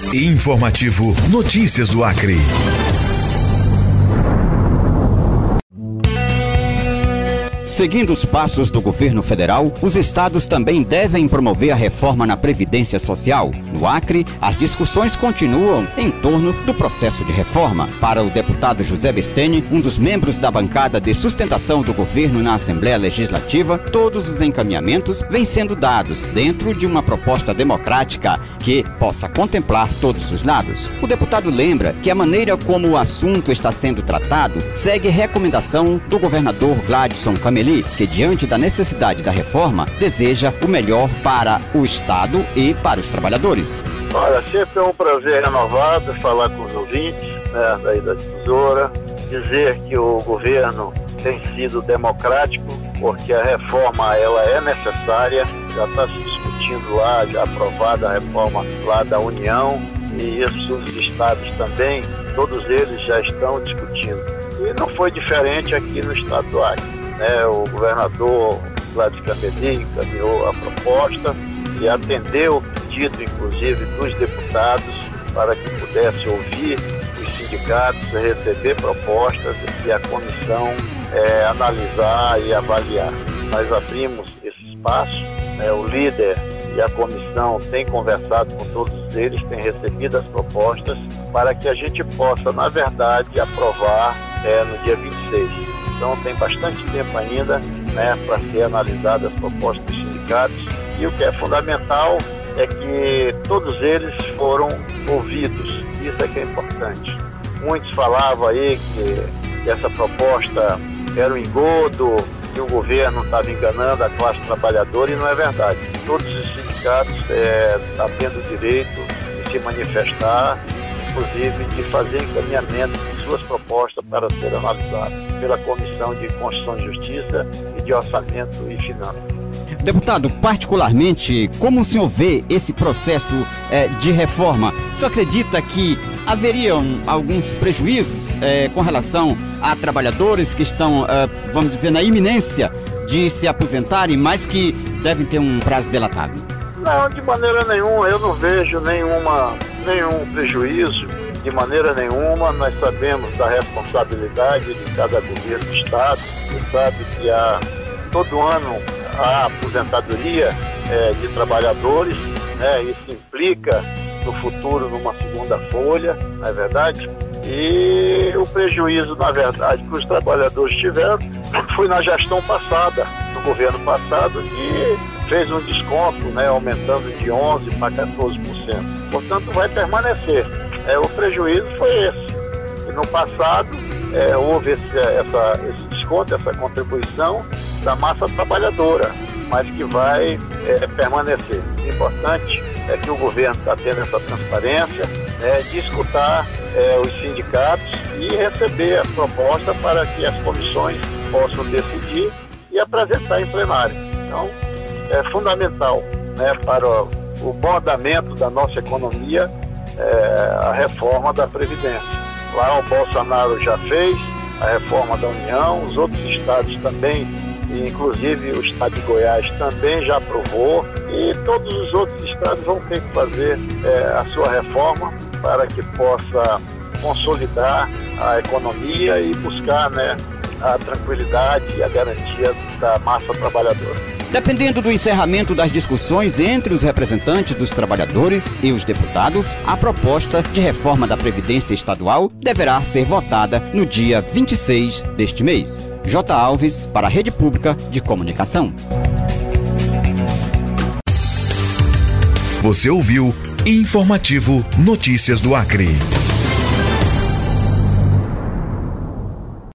Informativo Notícias do Acre. Seguindo os passos do governo federal, os estados também devem promover a reforma na Previdência Social. No Acre, as discussões continuam em torno do processo de reforma. Para o deputado José Bestene, um dos membros da bancada de sustentação do governo na Assembleia Legislativa, todos os encaminhamentos vêm sendo dados dentro de uma proposta democrática que possa contemplar todos os lados. O deputado lembra que a maneira como o assunto está sendo tratado segue recomendação do governador Gladson Cameli, que diante da necessidade da reforma, deseja o melhor para o Estado e para os trabalhadores. Olha, sempre é um prazer renovado falar com os ouvintes, né, daí da Difusora, dizer que o governo tem sido democrático, porque a reforma ela é necessária, já está se discutindo lá, já aprovada a reforma lá da União, e isso os estados também, todos eles já estão discutindo. E não foi diferente aqui no estado do Acre. O governador Gladson Cameli encaminhou a proposta e atendeu o pedido, inclusive, dos deputados para que pudesse ouvir os sindicatos, receber propostas e a comissão analisar e avaliar. Nós abrimos esse espaço, o líder e a comissão têm conversado com todos eles, têm recebido as propostas para que a gente possa, na verdade, aprovar no dia 26. Então tem bastante tempo ainda, para ser analisadas as propostas dos sindicatos, e o que é fundamental é que todos eles foram ouvidos. Isso é que é importante. Muitos falavam aí que essa proposta era um engodo, que o governo estava enganando a classe trabalhadora, e não é verdade. Todos os sindicatos estão tendo o direito de se manifestar, inclusive de fazer encaminhamento de suas propostas para ser analisadas pela Comissão de Constituição e Justiça e de Orçamento e Finanças. Deputado, particularmente, como o senhor vê esse processo de reforma? O senhor acredita que haveriam alguns prejuízos com relação a trabalhadores que estão, vamos dizer, na iminência de se aposentarem, mas que devem ter um prazo dilatado? Não, de maneira nenhuma. Eu não vejo nenhum prejuízo, de maneira nenhuma. Nós sabemos da responsabilidade de cada governo do Estado. Você sabe que todo ano a aposentadoria de trabalhadores, isso implica no futuro numa segunda folha, não é verdade? E o prejuízo, na verdade, que os trabalhadores tiveram foi na gestão passada, no governo passado, que fez um desconto, aumentando de 11% para 14%. Portanto, vai permanecer. O prejuízo foi esse. E no passado, houve esse desconto, essa contribuição da massa trabalhadora, mas que vai permanecer. O importante é que o governo está tendo essa transparência, de escutar os sindicatos e receber as propostas para que as comissões possam decidir e apresentar em plenário. Então, é fundamental, para o bom andamento da nossa economia, a reforma da Previdência. Lá o Bolsonaro já fez a reforma da União, os outros estados também, inclusive o estado de Goiás também já aprovou, e todos os outros estados vão ter que fazer a sua reforma para que possa consolidar a economia e buscar a tranquilidade e a garantia da massa trabalhadora. Dependendo do encerramento das discussões entre os representantes dos trabalhadores e os deputados, a proposta de reforma da Previdência Estadual deverá ser votada no dia 26 deste mês. J. Alves, para a Rede Pública de Comunicação. Você ouviu Informativo Notícias do Acre.